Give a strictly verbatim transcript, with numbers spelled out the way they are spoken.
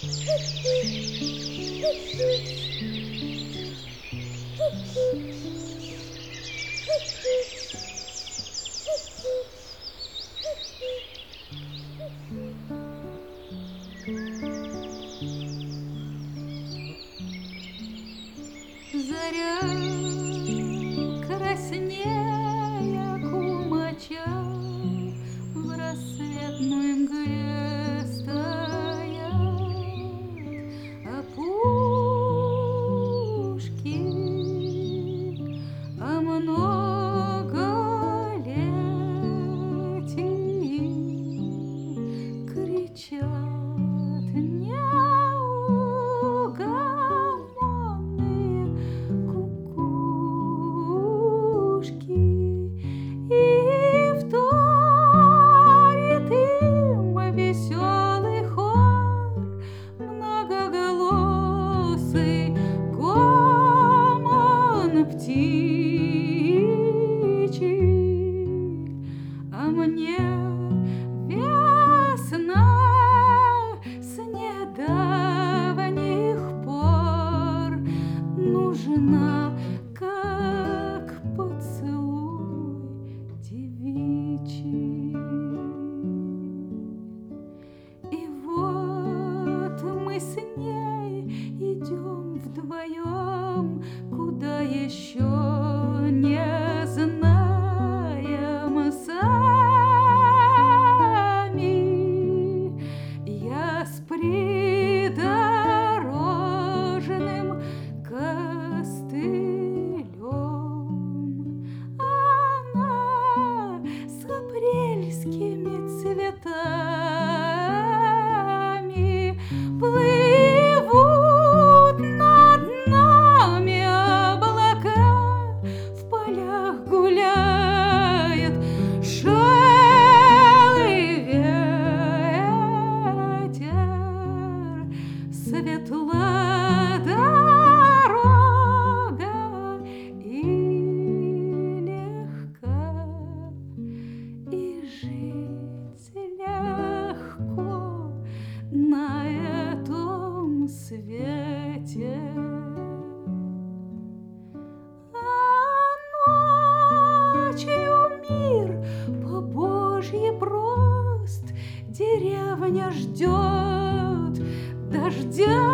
Заря краснея кумача в рассветной мгле стоят опушки, а многолетий кричат неугомонные кукушки, и вторит им веселый хор, многоголосый гомон птичий. А мне весна с недавних пор нужна, как поцелуй девичий. И вот мы с ней идем вдвоем, куда еще не знаем сами. Я с придорожным костылем, она с апрельскими цветами. Плывут над нами облака, в полях гуляет шалый ветер. Светла дорога и легка, и жить легко на этом свете. А ночью мир по Божьей прост, деревня ждет дождя.